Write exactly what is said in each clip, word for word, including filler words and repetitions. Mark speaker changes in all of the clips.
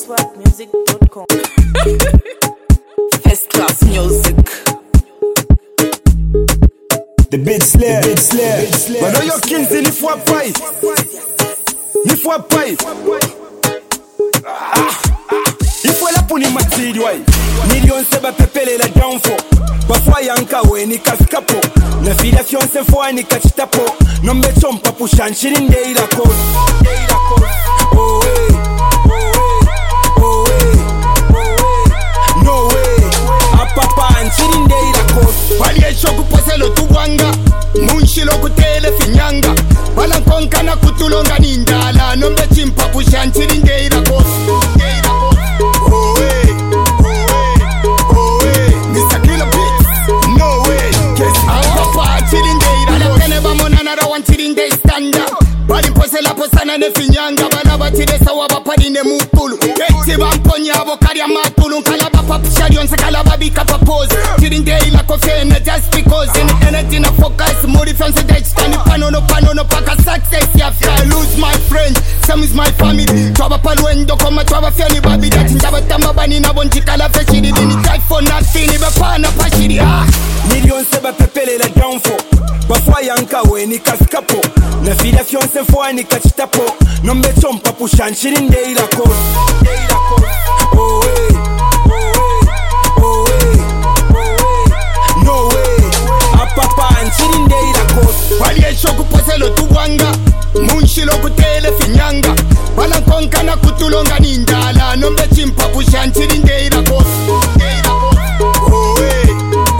Speaker 1: swag music dot com. First class music.
Speaker 2: The big slare, the big slare. But no your kings in the four pie. Ni four pie. Ah, il faut la puni matidi wai. Million seba pepele la downfall. Parfois yanka we ni kaskapo. Na vida fiance fo ni kachitapo. No me chompa pushan shirin de ila code. Oh hey, oh hey, oh hey, no way. Apapa shirin de ila code.
Speaker 3: Wali eshoku poselo tuwanga. Munshilo kutele finyanga. Wala konka na kutulonga nindala. No me chimpa pushan shirin de ila code. Oh hey, oh hey, oh hey. Mister Killer Beats, no way. Apapa shirin de ila code. Kene bamona na rawan shirin de standa. Bali posela posana ne finyanga. Bala batide sawa bapadi ne mukulu. Kete bamponya abokari ya matulu. Kalaba papishari onse kalaba bika papose. Shirin de ila kofene just because. In energy na focus. Muri fancy dech stani pano no pano no paka success ya fya. I lose my friend. Some is my family. Twaba paluendo koma twaba fiani babi. Dati njaba tamba bani na bonji kala feshiri. Dini type for nothing. Ibe pana pashiri. Ah.
Speaker 2: Million seba pepele la downfall. Parfois yanka we ni kaskapo. Na vida fiance fo ni kachitapo. No me chompa pushan shirin de ila code. Oh hey, oh hey, oh hey, no way. Apapa shirin de ila code.
Speaker 3: Wali eshoku poselo tuwanga. Munshilo kutele finyanga. Wala konka na kutulonga nindala. No me chimpa pushan shirin de ila code. Oh hey,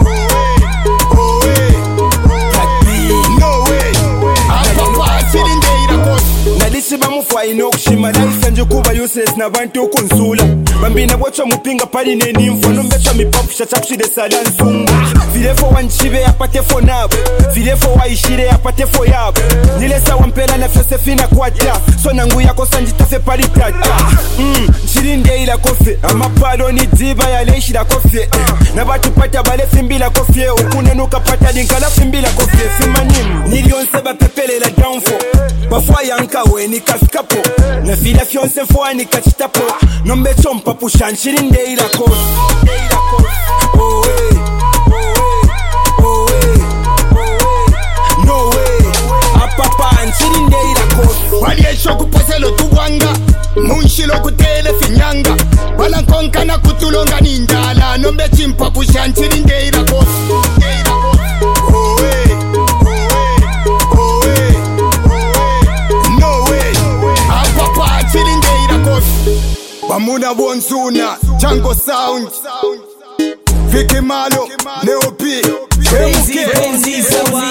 Speaker 3: oh hey, oh hey, no way. Apapa shirin de ila code.
Speaker 2: Nalisi bamufwa inokushima life nje kuba useless na bantu konsula. Bambina bocha mupinga pali ne nimfo no mbecha mipopsha chakushide sadan zungu. Vile fo wanchibe apate fo nabo. Vile fo waishire apate fo yabo. Nile sawa mpela na fyose fina kwata. So nangu yako sanjita fe pali tata. Mm, chirinde ila kofe. Amapalo ni diba ya leishi la kofe. Na batu pata bale fimbila kofe. Ukune nuka pata dinkala fimbila kofe. Fimanimu Nilion seba pepele la downfall. Parfois yanka we ni kaskapo. Na vida fiance fo ni kachitapo. No me chompa pushan shirin de ila code. Oh hey, oh hey, oh hey, no way. Apapa shirin de ila code.
Speaker 3: Wali eshoku poselo tuwanga. Munshilo kutele finyanga. Wala konka na kutulonga nindala. No me chimpa pushan shirin de ila code. Oh hey, oh hey, oh hey, no way. Apapa shirin de ila code. Bamuna Bonzuna, Django Sound, Vicky Malo, Neopi,
Speaker 1: Crazy, crazy,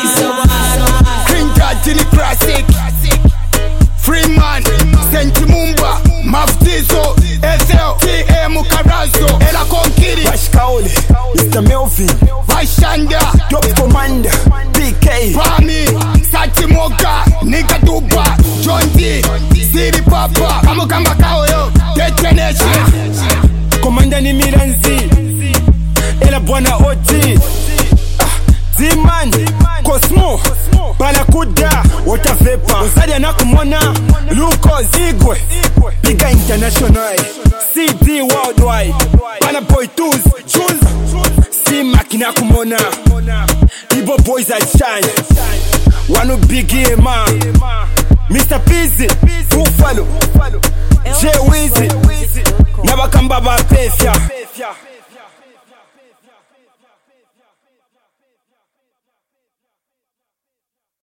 Speaker 3: Green Dad, Gilly Classic, Freeman, Sentimumba, Maftizo, Ezel, T M Carazo, Ela Konkiri,
Speaker 2: Bashkaoli, Mister Melvin,
Speaker 3: Vashanda,
Speaker 2: Top Commander, B K,
Speaker 3: Pami, Satimoga, Nigga Duba, John D, Siri Papa, Kamukamba Kaoyo, Detonation.
Speaker 2: Commander ni Miranzi, Ela Bwana O G, Z-Man, Cosmo, Balakuda, Water Vapor, Osadia Nakumona, Luko Zigwe, Biga International, C D Worldwide, Banaboy Tools, Choose, C-Mac Nakumona, Ibo Boys at Shine, Wanu Biggie Man, Mister Pizzy, Buffalo, J Wizzy, Nabakamba Bapefia.